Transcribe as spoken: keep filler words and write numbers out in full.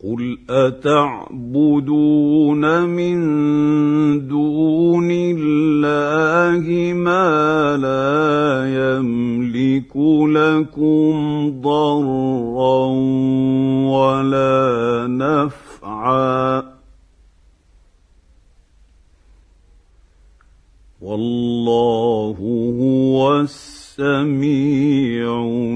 قل أتعبدون من دون الله ما لا يملك لكم ضرا ولا نفعا والله هو السميع